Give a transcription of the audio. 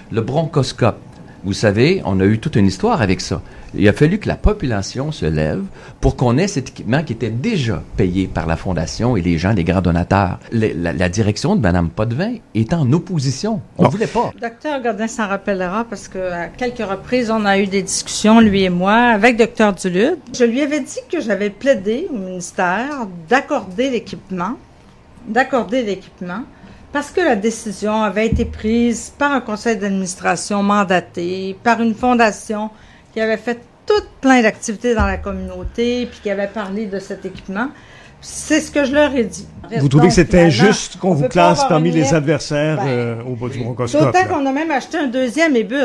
Le bronchoscope, vous savez, on a eu toute une histoire avec ça. Il a fallu que la population se lève pour qu'on ait cet équipement qui était déjà payé par la Fondation et les gens, les grands donateurs. La direction de Mme Potvin est en opposition. On ne voulait pas. Dr Godin s'en rappellera parce qu'à quelques reprises, on a eu des discussions, lui et moi, avec Dr Duluth. Je lui avais dit que j'avais plaidé au ministère d'accorder l'équipement, parce que la décision avait été prise par un conseil d'administration mandaté, par une fondation qui avait fait plein d'activités dans la communauté, puis qui avait parlé de cet équipement. C'est ce que je leur ai dit. Vous trouvez que c'est injuste qu'on vous classe parmi les adversaires au bas du bronchoscope? D'autant qu'on a même acheté un deuxième ébus.